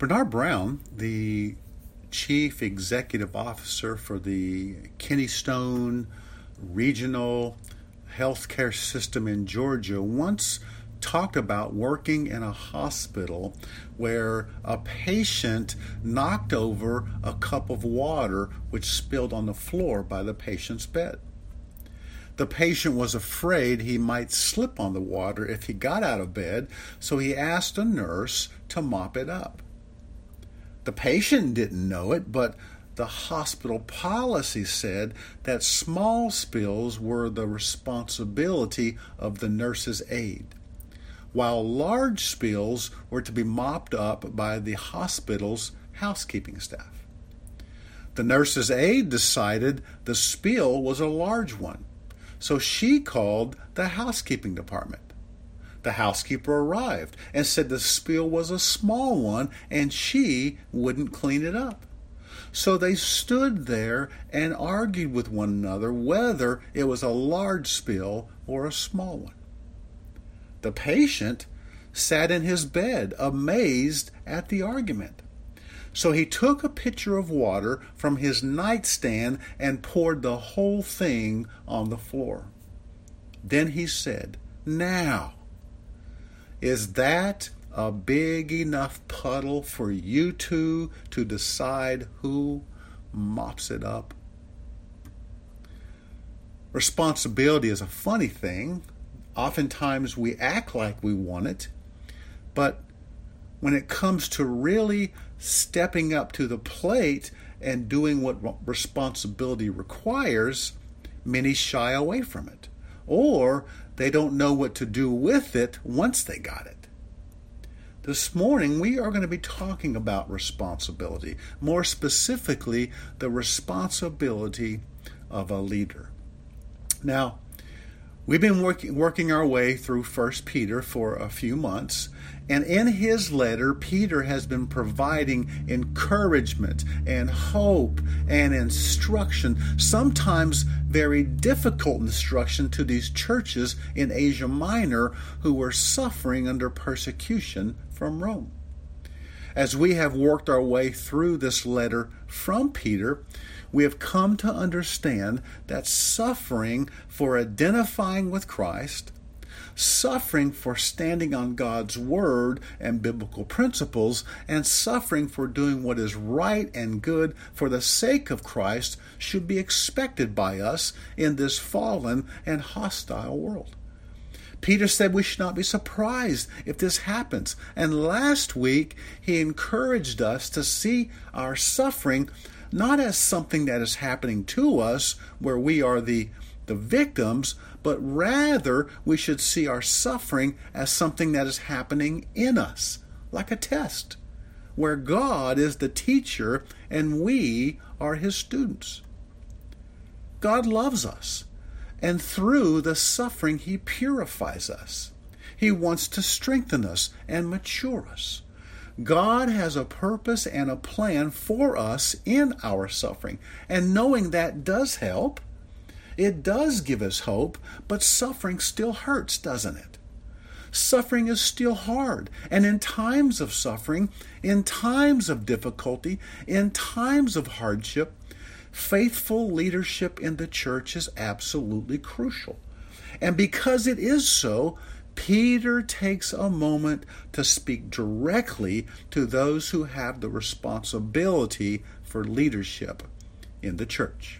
Bernard Brown, the Chief Executive Officer for the Kennystone Regional Healthcare System in Georgia, once talked about working in a hospital where a patient knocked over a cup of water which spilled on the floor by the patient's bed. The patient was afraid he might slip on the water if he got out of bed, so he asked a nurse to mop it up. The patient didn't know it, but the hospital policy said that small spills were the responsibility of the nurse's aide, while large spills were to be mopped up by the hospital's housekeeping staff. The nurse's aide decided the spill was a large one, so she called the housekeeping department. The housekeeper arrived and said the spill was a small one and she wouldn't clean it up. So they stood there and argued with one another whether it was a large spill or a small one. The patient sat in his bed, amazed at the argument. So he took a pitcher of water from his nightstand and poured the whole thing on the floor. Then he said, "Now, is that a big enough puddle for you two to decide who mops it up?" Responsibility is a funny thing. Oftentimes we act like we want it, but when it comes to really stepping up to the plate and doing what responsibility requires, many shy away from it, or they don't know what to do with it once they got it. This morning, we are going to be talking about responsibility, more specifically, the responsibility of a leader. Now, we've been working our way through 1 Peter for a few months, and in his letter, Peter has been providing encouragement and hope and instruction, sometimes very difficult instruction to these churches in Asia Minor who were suffering under persecution from Rome. As we have worked our way through this letter from Peter, we have come to understand that suffering for identifying with Christ, suffering for standing on God's Word and biblical principles, and suffering for doing what is right and good for the sake of Christ should be expected by us in this fallen and hostile world. Peter said we should not be surprised if this happens. And last week, he encouraged us to see our suffering not as something that is happening to us where we are the victims, but rather we should see our suffering as something that is happening in us, like a test, where God is the teacher and we are his students. God loves us, and through the suffering he purifies us. He wants to strengthen us and mature us. God has a purpose and a plan for us in our suffering, and knowing that does help. It does give us hope, but suffering still hurts, doesn't it? Suffering is still hard, and in times of suffering, in times of difficulty, in times of hardship, faithful leadership in the church is absolutely crucial. And because it is so, Peter takes a moment to speak directly to those who have the responsibility for leadership in the church.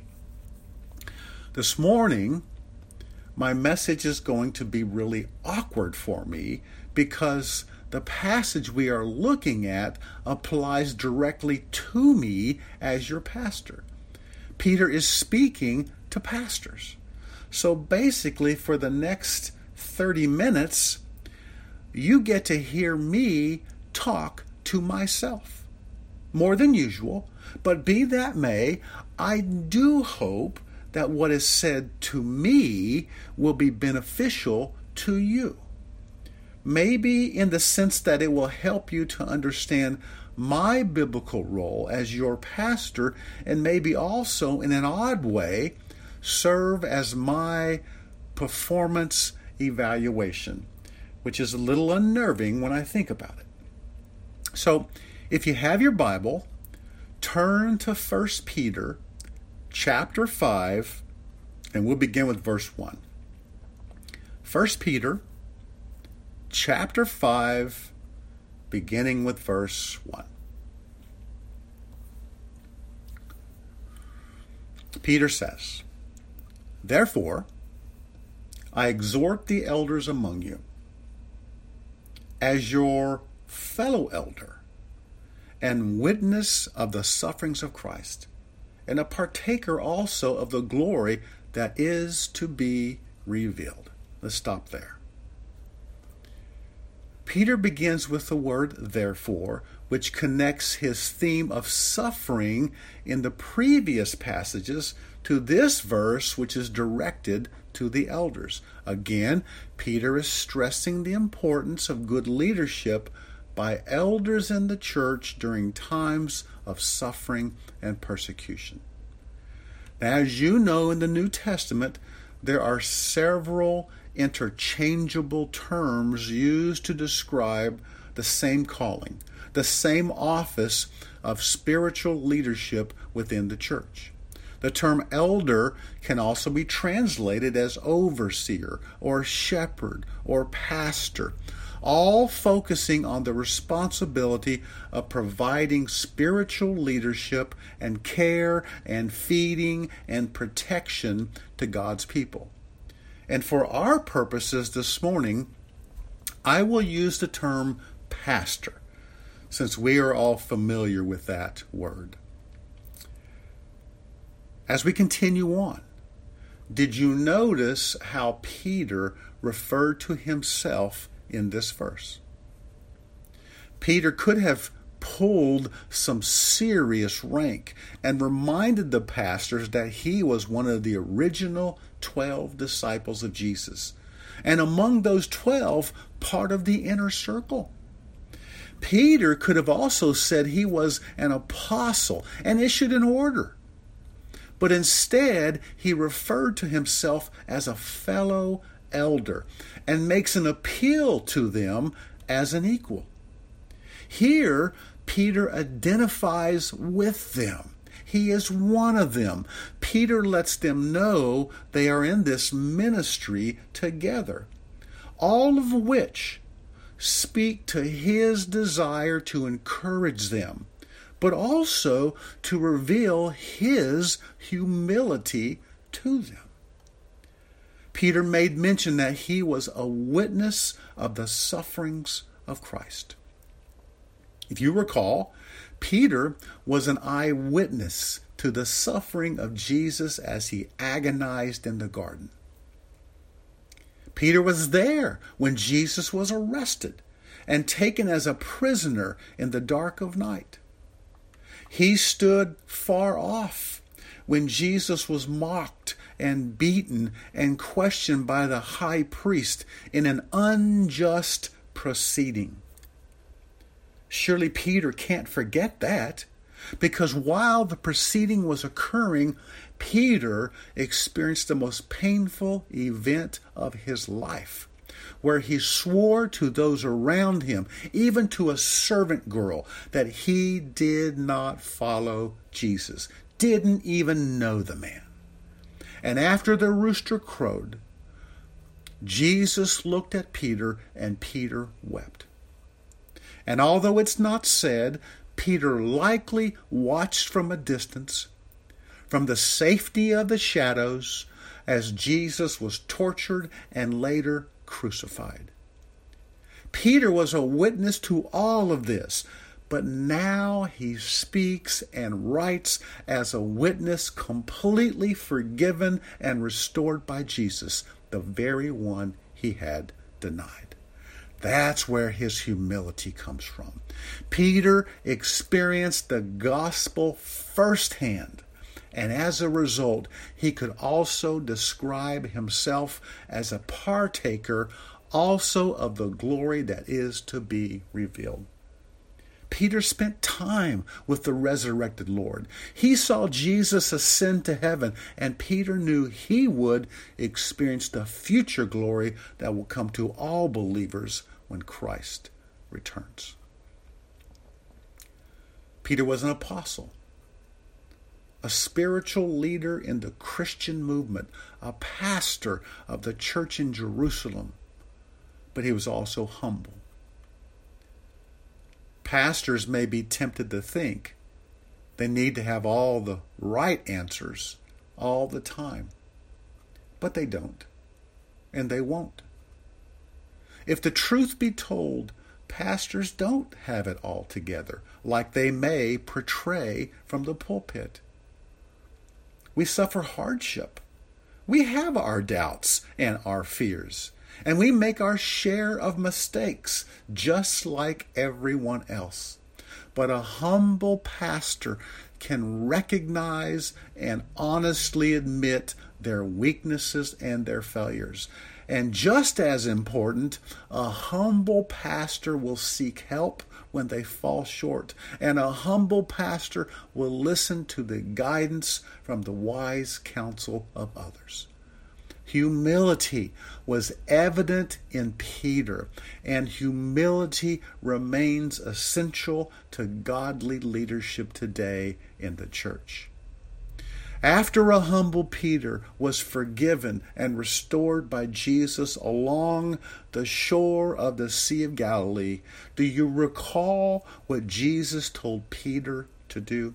This morning, my message is going to be really awkward for me because the passage we are looking at applies directly to me as your pastor. Peter is speaking to pastors. So basically, for the next 30 minutes, you get to hear me talk to myself. More than usual, but be that may, I do hope that what is said to me will be beneficial to you. Maybe in the sense that it will help you to understand my biblical role as your pastor, and maybe also in an odd way serve as my performance evaluation, which is a little unnerving when I think about it. So If you have your Bible, turn to 1 Peter chapter 5, and we'll begin with verse 1. 1 Peter chapter 5, beginning with verse 1. Peter says, "Therefore, I exhort the elders among you, as your fellow elder, and witness of the sufferings of Christ, and a partaker also of the glory that is to be revealed." Let's stop there. Peter begins with the word therefore, which connects his theme of suffering in the previous passages to this verse, which is directed to the elders. Again, Peter is stressing the importance of good leadership by elders in the church during times of suffering and persecution. Now, as you know, in the New Testament, there are several interchangeable terms used to describe the same calling, the same office of spiritual leadership within the church. The term elder can also be translated as overseer or shepherd or pastor, all focusing on the responsibility of providing spiritual leadership and care and feeding and protection to God's people. And for our purposes this morning, I will use the term pastor, since we are all familiar with that word. As we continue on, did you notice how Peter referred to himself in this verse? Peter could have pulled some serious rank and reminded the pastors that he was one of the original 12 disciples of Jesus, and among those 12, part of the inner circle. Peter could have also said he was an apostle and issued an order, but instead he referred to himself as a fellow elder and makes an appeal to them as an equal. Here, Peter identifies with them. He is one of them. Peter lets them know they are in this ministry together, all of which speak to his desire to encourage them, but also to reveal his humility to them. Peter made mention that he was a witness of the sufferings of Christ. If you recall, Peter was an eyewitness to the suffering of Jesus as he agonized in the garden. Peter was there when Jesus was arrested and taken as a prisoner in the dark of night. He stood far off when Jesus was mocked and beaten and questioned by the high priest in an unjust proceeding. Surely Peter can't forget that, because while the proceeding was occurring, Peter experienced the most painful event of his life, where he swore to those around him, even to a servant girl, that he did not follow Jesus, didn't even know the man. And after the rooster crowed, Jesus looked at Peter, and Peter wept. And although it's not said, Peter likely watched from a distance, from the safety of the shadows, as Jesus was tortured and later crucified. Peter was a witness to all of this, but now he speaks and writes as a witness completely forgiven and restored by Jesus, the very one he had denied. That's where his humility comes from. Peter experienced the gospel firsthand, and as a result, he could also describe himself as a partaker also of the glory that is to be revealed. Peter spent time with the resurrected Lord. He saw Jesus ascend to heaven, and Peter knew he would experience the future glory that will come to all believers when Christ returns. Peter was an apostle, a spiritual leader in the Christian movement, a pastor of the church in Jerusalem, but he was also humble. Pastors may be tempted to think they need to have all the right answers all the time, but they don't, and they won't. If the truth be told, pastors don't have it all together like they may portray from the pulpit. We suffer hardship. We have our doubts and our fears, and we make our share of mistakes just like everyone else. But a humble pastor can recognize and honestly admit their weaknesses and their failures. And just as important, a humble pastor will seek help when they fall short, and a humble pastor will listen to the guidance from the wise counsel of others. Humility was evident in Peter, and humility remains essential to godly leadership today in the church. After a humble Peter was forgiven and restored by Jesus along the shore of the Sea of Galilee, do you recall what Jesus told Peter to do?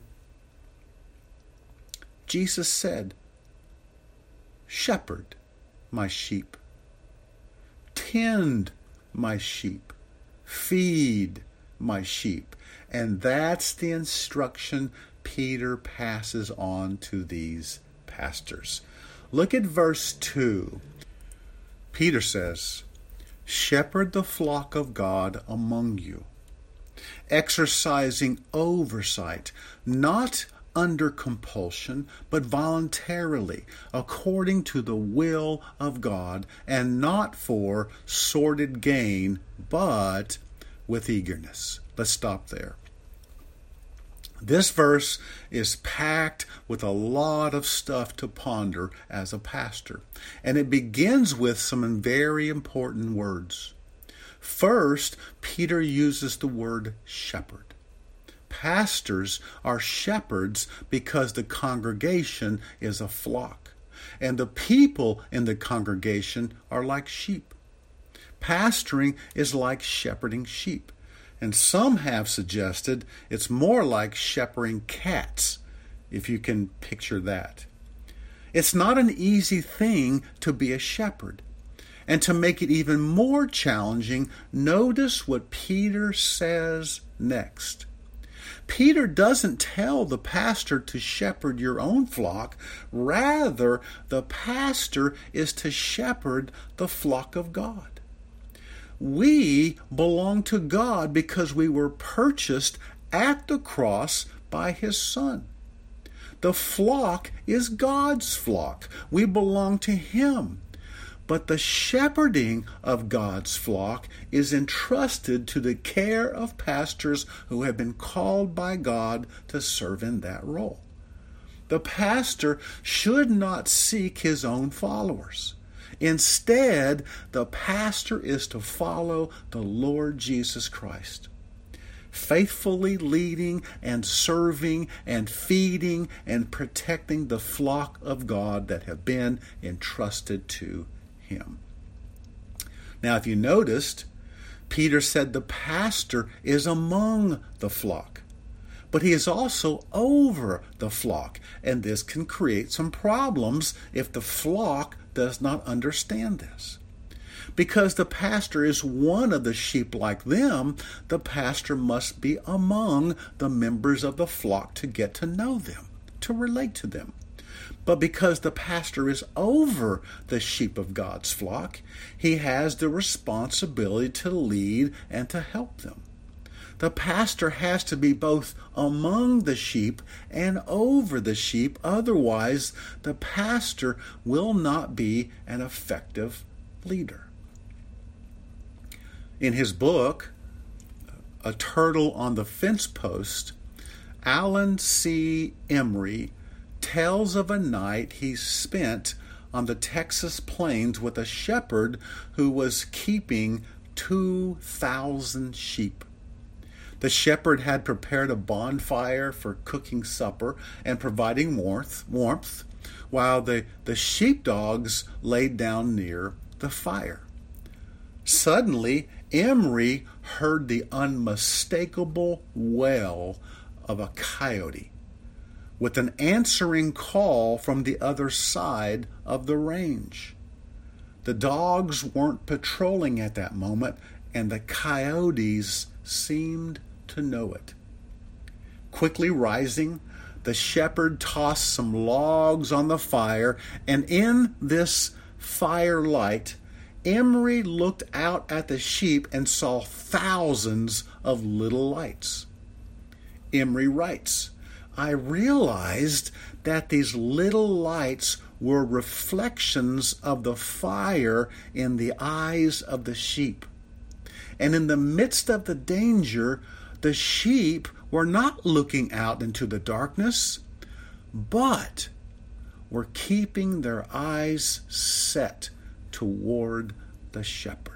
Jesus said, "Shepherd my sheep, tend my sheep, feed my sheep." And that's the instruction Peter passes on to these pastors. Look at verse 2. Peter says, "Shepherd the flock of God among you, exercising oversight, not under compulsion, but voluntarily, according to the will of God, and not for sordid gain, but with eagerness." Let's stop there. This verse is packed with a lot of stuff to ponder as a pastor, and it begins with some very important words. First, Peter uses the word shepherd. Pastors are shepherds because the congregation is a flock, and the people in the congregation are like sheep. Pastoring is like shepherding sheep, and some have suggested it's more like shepherding cats, if you can picture that. It's not an easy thing to be a shepherd. And to make it even more challenging, notice what Peter says next. Peter doesn't tell the pastor to shepherd your own flock. Rather, the pastor is to shepherd the flock of God. We belong to God because we were purchased at the cross by His Son. The flock is God's flock. We belong to Him. But the shepherding of God's flock is entrusted to the care of pastors who have been called by God to serve in that role. The pastor should not seek his own followers. Instead, the pastor is to follow the Lord Jesus Christ, faithfully leading and serving and feeding and protecting the flock of God that have been entrusted to him. Now, if you noticed, Peter said the pastor is among the flock, but he is also over the flock, and this can create some problems if the flock does not understand this. Because the pastor is one of the sheep like them, the pastor must be among the members of the flock to get to know them, to relate to them. But because the pastor is over the sheep of God's flock, he has the responsibility to lead and to help them. The pastor has to be both among the sheep and over the sheep. Otherwise, the pastor will not be an effective leader. In his book, A Turtle on the Fence Post, Alan C. Emery tells of a night he spent on the Texas plains with a shepherd who was keeping 2,000 sheep. The shepherd had prepared a bonfire for cooking supper and providing warmth, while the sheepdogs laid down near the fire. Suddenly, Imri heard the unmistakable wail of a coyote, with an answering call from the other side of the range. The dogs weren't patrolling at that moment, and the coyotes seemed to know it. Quickly rising, the shepherd tossed some logs on the fire, and in this firelight, Imri looked out at the sheep and saw thousands of little lights. Imri writes, "I realized that these little lights were reflections of the fire in the eyes of the sheep. And in the midst of the danger, the sheep were not looking out into the darkness, but were keeping their eyes set toward the shepherd."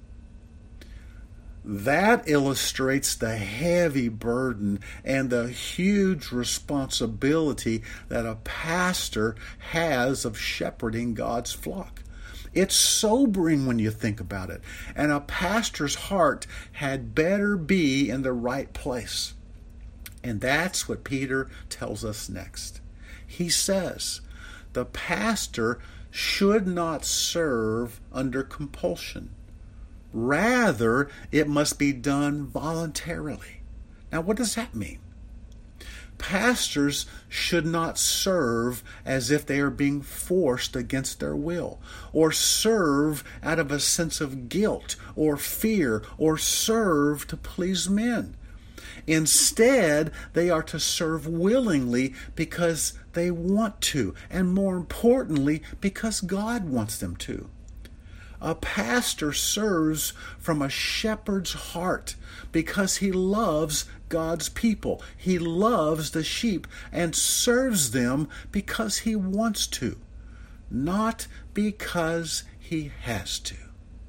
That illustrates the heavy burden and the huge responsibility that a pastor has of shepherding God's flock. It's sobering when you think about it, and a pastor's heart had better be in the right place. And that's what Peter tells us next. He says, the pastor should not serve under compulsion. Rather, it must be done voluntarily. Now, what does that mean? Pastors should not serve as if they are being forced against their will, or serve out of a sense of guilt or fear, or serve to please men. Instead, they are to serve willingly because they want to, and more importantly, because God wants them to. A pastor serves from a shepherd's heart because he loves God's people. He loves the sheep and serves them because he wants to, not because he has to.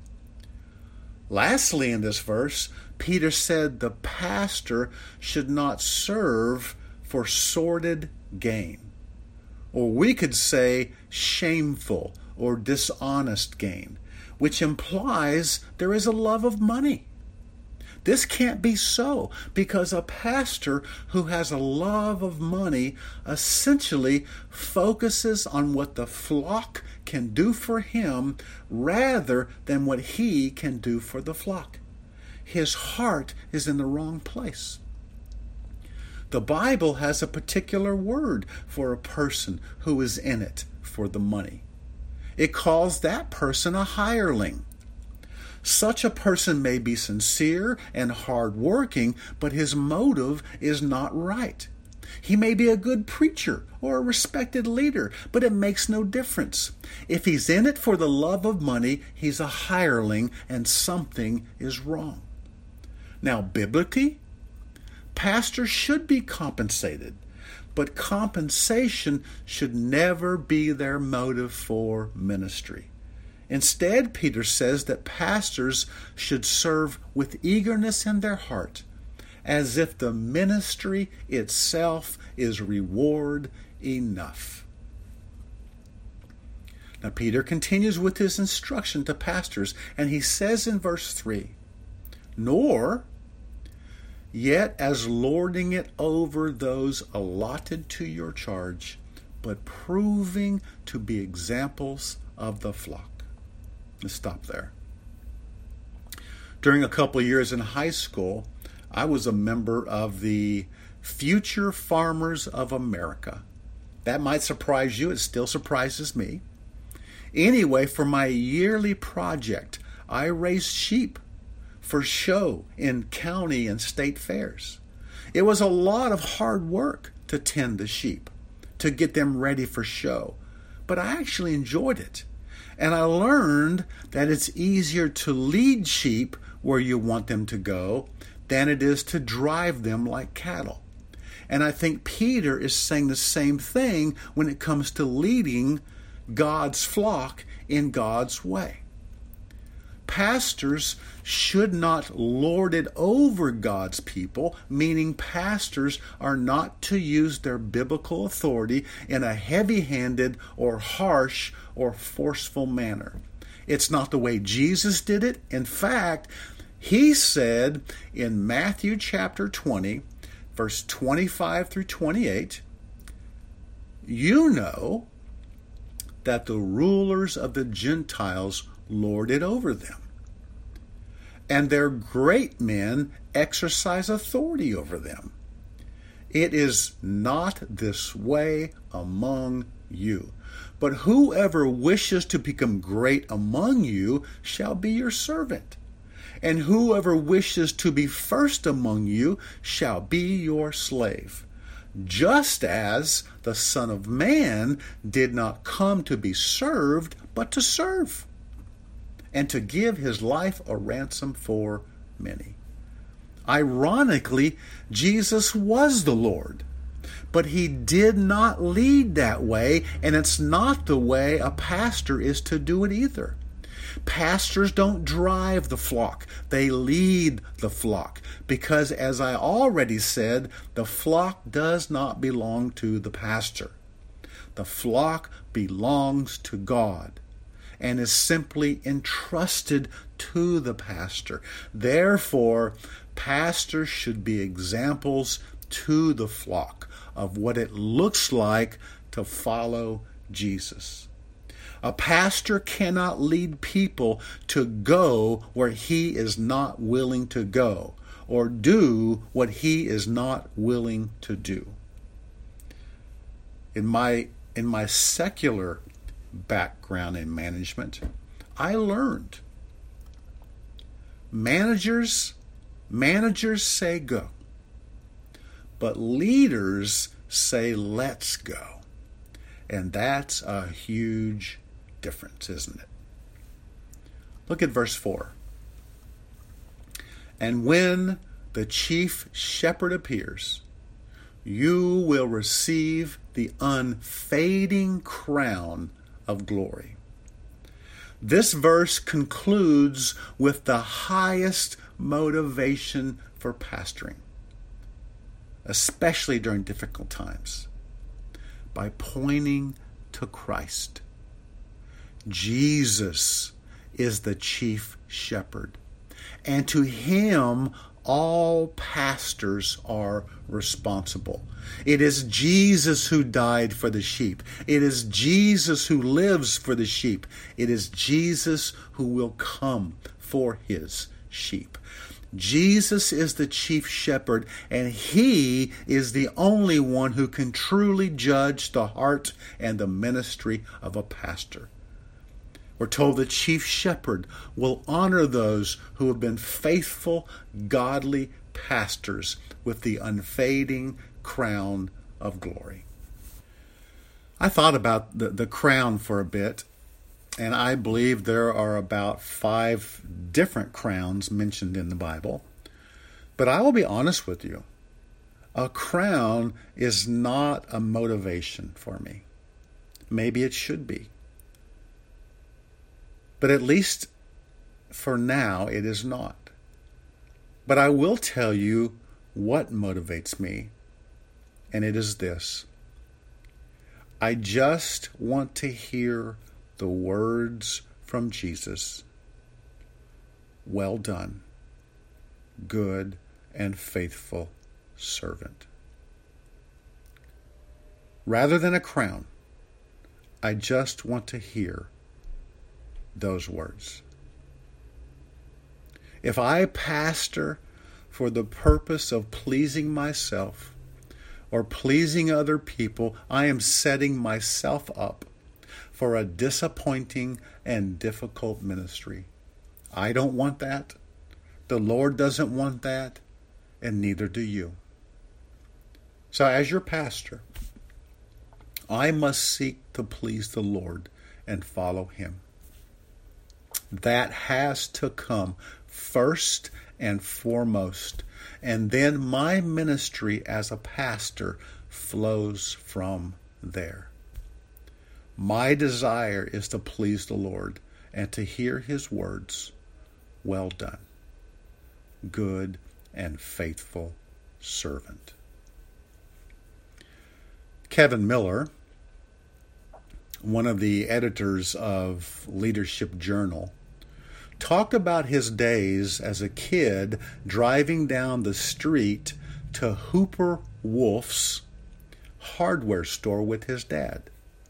Lastly, in this verse, Peter said the pastor should not serve for sordid gain, or we could say shameful or dishonest gain, which implies there is a love of money. This can't be so, because a pastor who has a love of money essentially focuses on what the flock can do for him rather than what he can do for the flock. His heart is in the wrong place. The Bible has a particular word for a person who is in it for the money. It calls that person a hireling. Such a person may be sincere and hardworking, but his motive is not right. He may be a good preacher or a respected leader, but it makes no difference. If he's in it for the love of money, he's a hireling and something is wrong. Now, biblically, pastors should be compensated, but compensation should never be their motive for ministry. Instead, Peter says that pastors should serve with eagerness in their heart, as if the ministry itself is reward enough. Now, Peter continues with his instruction to pastors, and he says in verse 3, "Nor yet as lording it over those allotted to your charge, but proving to be examples of the flock." Let's stop there. During a couple of years in high school, I was a member of the Future Farmers of America. That might surprise you. It still surprises me. Anyway, for my yearly project, I raised sheep for show in county and state fairs. It was a lot of hard work to tend the sheep, to get them ready for show, but I actually enjoyed it. And I learned that it's easier to lead sheep where you want them to go than it is to drive them like cattle. And I think Peter is saying the same thing when it comes to leading God's flock in God's way. Pastors should not lord it over God's people, meaning pastors are not to use their biblical authority in a heavy-handed or harsh or forceful manner. It's not the way Jesus did it. In fact, he said in Matthew chapter 20, verse 25 through 28, "You know that the rulers of the Gentiles lord it over them, and their great men exercise authority over them. It is not this way among you. But whoever wishes to become great among you shall be your servant. And whoever wishes to be first among you shall be your slave. Just as the Son of Man did not come to be served, but to serve, and to give his life a ransom for many." Ironically, Jesus was the Lord, but he did not lead that way, and it's not the way a pastor is to do it either. Pastors don't drive the flock, they lead the flock, because as I already said, the flock does not belong to the pastor. The flock belongs to God and is simply entrusted to the pastor. Therefore, pastors should be examples to the flock of what it looks like to follow Jesus. A pastor cannot lead people to go where he is not willing to go, or do what he is not willing to do. In my secular background in management, I learned managers say go, but leaders say let's go. And that's a huge difference, isn't it? Look at verse 4. "And when the chief shepherd appears, you will receive the unfading crown of glory." This verse concludes with the highest motivation for pastoring, especially during difficult times, by pointing to Christ. Jesus is the chief shepherd, and to him all pastors are responsible. It is Jesus who died for the sheep. It is Jesus who lives for the sheep. It is Jesus who will come for his sheep. Jesus is the chief shepherd, and he is the only one who can truly judge the heart and the ministry of a pastor. We're told the chief shepherd will honor those who have been faithful, godly pastors with the unfading crown of glory. I thought about the crown for a bit, and I believe there are about 5 different crowns mentioned in the Bible. But I will be honest with you. A crown is not a motivation for me. Maybe it should be. But at least for now, it is not. But I will tell you what motivates me, and it is this. I just want to hear the words from Jesus. "Well done, good and faithful servant." Rather than a crown, I just want to hear those words. If I pastor for the purpose of pleasing myself or pleasing other people, I am setting myself up for a disappointing and difficult ministry. I don't want that. The Lord doesn't want that, and neither do you. So as your pastor, I must seek to please the Lord and follow him. That has to come first and foremost, and then my ministry as a pastor flows from there. My desire is to please the Lord and to hear his words. well done, good and faithful servant. Kevin Miller, one of the editors of Leadership Journal, talked about his days as a kid driving down the street to Hooper Wolf's hardware store with his dad.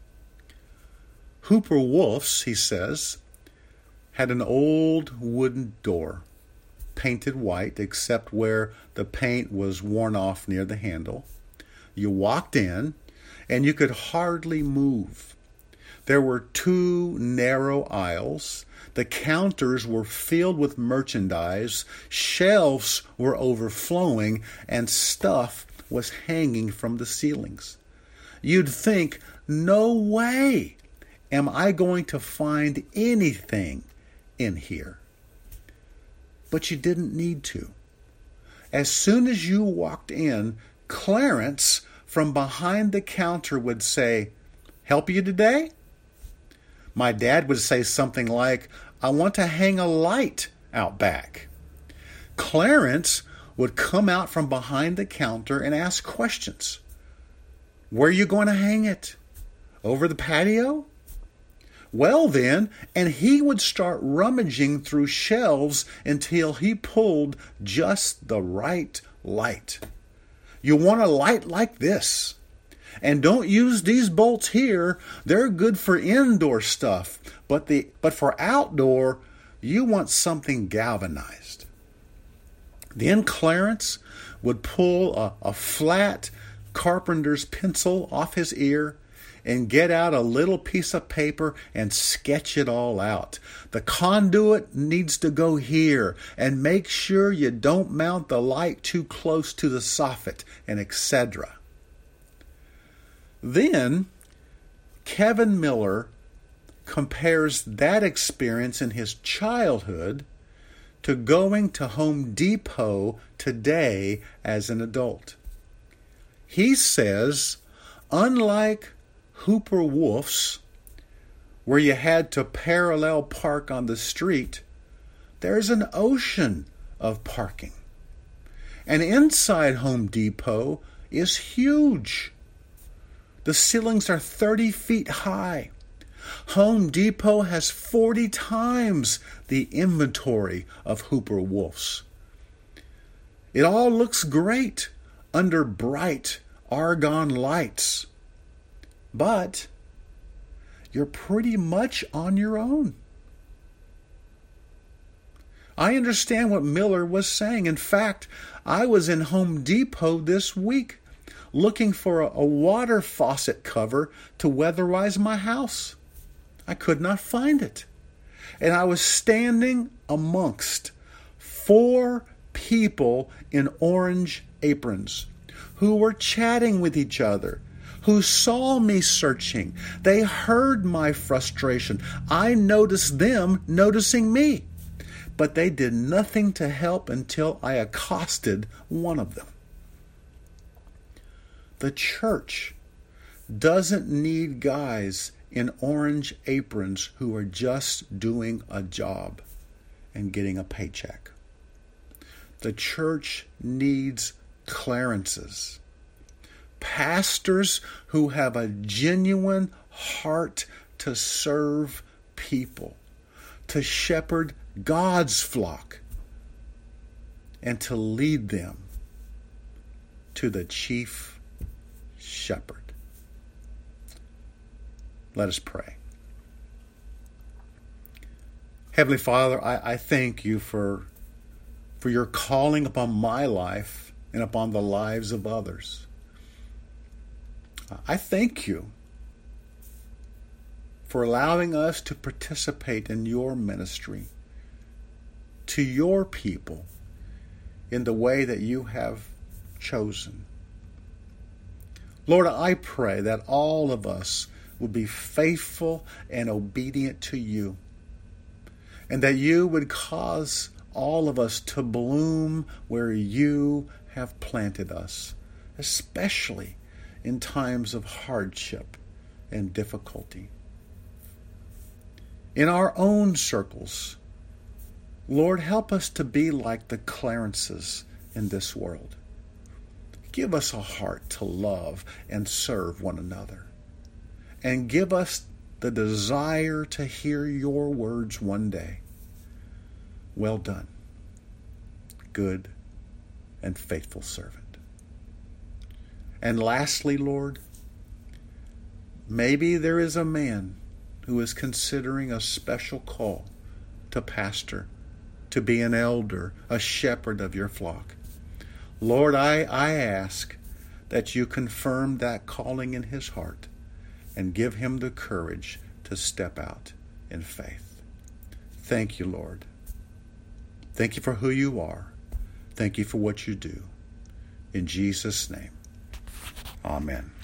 Hooper Wolf's, he says, had an old wooden door, painted white except where the paint was worn off near the handle. You walked in, and you could hardly move. There were 2 narrow aisles. The counters were filled with merchandise. Shelves were overflowing, and stuff was hanging from the ceilings. You'd think, no way am I going to find anything in here. But you didn't need to. As soon as you walked in, Clarence from behind the counter would say, "Help you today?" My dad would say something like, "I want to hang a light out back." Clarence would come out from behind the counter and ask questions. "Where are you going to hang it? Over the patio?" Well then, and he would start rummaging through shelves until he pulled just the right light. "You want a light like this. And don't use these bolts here. They're good for indoor stuff. But for outdoor, you want something galvanized." Then Clarence would pull a flat carpenter's pencil off his ear and get out a little piece of paper and sketch it all out. The conduit needs to go here, and make sure you don't mount the light too close to the soffit, and etc. Then Kevin Miller compares that experience in his childhood to going to Home Depot today as an adult. He says, unlike Hooper Wolf's, where you had to parallel park on the street, there's an ocean of parking. And inside Home Depot is huge. The ceilings are 30 feet high. Home Depot has 40 times the inventory of Hooper Wolf's. It all looks great under bright argon lights. But you're pretty much on your own. I understand what Miller was saying. In fact, I was in Home Depot this week looking for a water faucet cover to weatherize my house. I could not find it. And I was standing amongst 4 people in orange aprons who were chatting with each other, who saw me searching. They heard my frustration. I noticed them noticing me. But they did nothing to help until I accosted one of them. The church doesn't need guys in orange aprons who are just doing a job and getting a paycheck. The church needs Clarences, pastors who have a genuine heart to serve people, to shepherd God's flock, and to lead them to the chief shepherd. Let us pray. Heavenly Father, I thank you for your calling upon my life and upon the lives of others. I thank you for allowing us to participate in your ministry to your people in the way that you have chosen. Lord, I pray that all of us would be faithful and obedient to you, and that you would cause all of us to bloom where you have planted us, especially in times of hardship and difficulty. In our own circles, Lord, help us to be like the Clarences in this world. Give us a heart to love and serve one another. And give us the desire to hear your words one day. Well done, good and faithful servant. And lastly, Lord, maybe there is a man who is considering a special call to pastor, to be an elder, a shepherd of your flock. Lord, I ask that you confirm that calling in his heart and give him the courage to step out in faith. Thank you, Lord. Thank you for who you are. Thank you for what you do. In Jesus' name, amen.